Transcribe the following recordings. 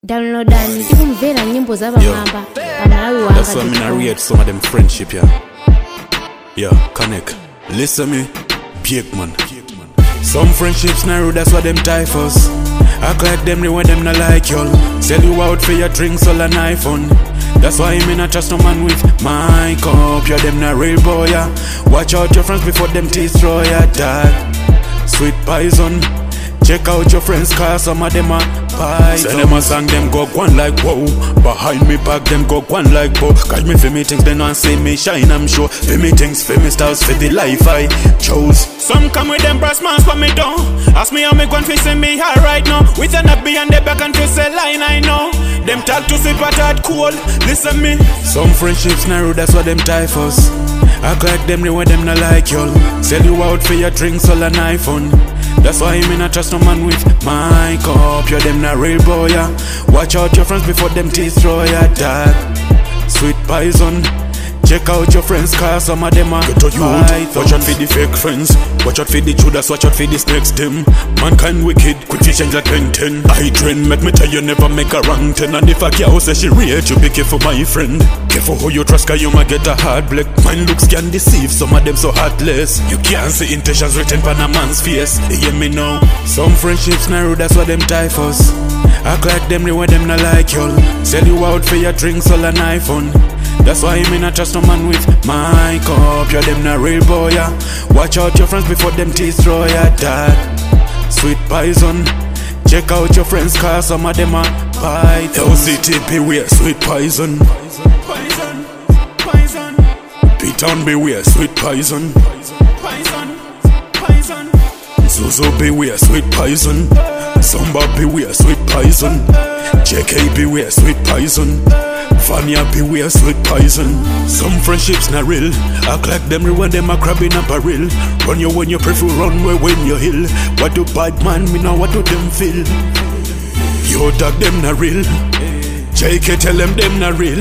Downloadani tikumvera nyimbo za bamamba pamalawi wanga. That's why I'm gonna read some of them friendship, yeah, connect. Listen me, big man. Some friendships narrow, that's why them typhus. Act like them when them not like y'all. Sell you out for your drinks all an iPhone. That's why I'm not trust no man with my cup. You're them not real boy, yeah. Watch out your friends before them destroy your dad. Sweet poison. Check out your friends cause some of them are python. Say them a song them go one like whoa. Behind me back them go one like bow. Catch me for me things then not see me shine I'm sure. For me things, for me stars, for the life I chose. Some come with them brass masks for me down. Ask me how me gon' fix me hard right now. With a nut behind the back and face a line I know. Them talk to sleep at hard cold, listen me. Some friendships narrow, that's why them typhus. Act like them when them not like y'all. Sell you out for your drinks all an iPhone. That's why I'm not trust no man with my cup. You're them not real boy, yeah. Watch out your friends before them destroy your dad. Sweet poison. Check out your friends cause some of them are get to you. Watch out for the fake friends. Watch out for the Judas, watch out for the snakes them. Mankind wicked, quick to change like 10. I train, make me tell you never make a wrong turn. And if a girl say she rate you, be careful my friend. Careful who you trust cause you might get a hard black. Mind looks can deceive, some of them so heartless. You can't see intentions written on a man's face. You hear me now? Some friendships narrow, that's why them typhus. Act like them when them not like y'all. Sell you out for your drinks all an iPhone. That's why I'm not trust no man with my cup. You're them not real boy, yeah. Watch out your friends before them destroy your dad. Sweet poison. Check out your friends cause some of them are python. LCT beware, sweet poison. Poison, poison. P-Town beware, sweet poison. Poison, poison. Zuzu beware, sweet poison. Samba beware, sweet poison. JK beware, sweet poison. Fania beware, sweet poison. Some friendships not real. Act like them real when them a crab in a barrel. Run you when you prefer run where when you hill. What do bad man me know what do them feel? Yo dog them not real. JK tell them not real.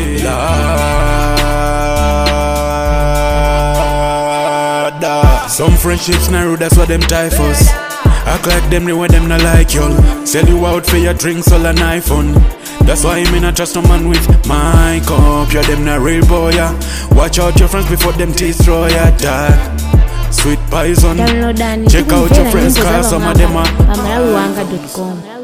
Some friendships narrow, that's why them typhus. Act like them when them not like y'all. Sell you out for your drinks all an iPhone. That's why I'm not trust no man with my cup. You're them not real boy, yeah. Watch out your friends before them destroy your dad. Sweet poison. Downloadani check out your friends cause some of them are pamalawi wanga.com.